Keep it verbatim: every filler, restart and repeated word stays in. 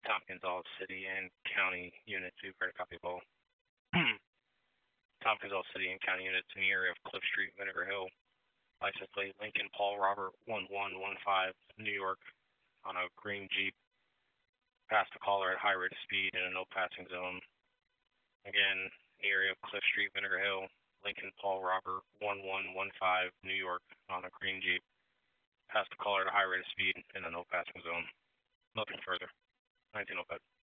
Tompkins, all City and County Unit two, credit copy Paul. Tompkins, all City and County Units in the area of Cliff Street, Vinegar Hill. License plate Lincoln Paul Robert one one one five, New York, on a green Jeep. Passed the caller at high rate of speed in a no passing zone. Again, the area of Cliff Street, Vinegar Hill. Lincoln Paul Robert one one one five, New York, on a green Jeep. Passed the caller at a high rate of speed in a no passing zone. Nothing further. nineteen oh five.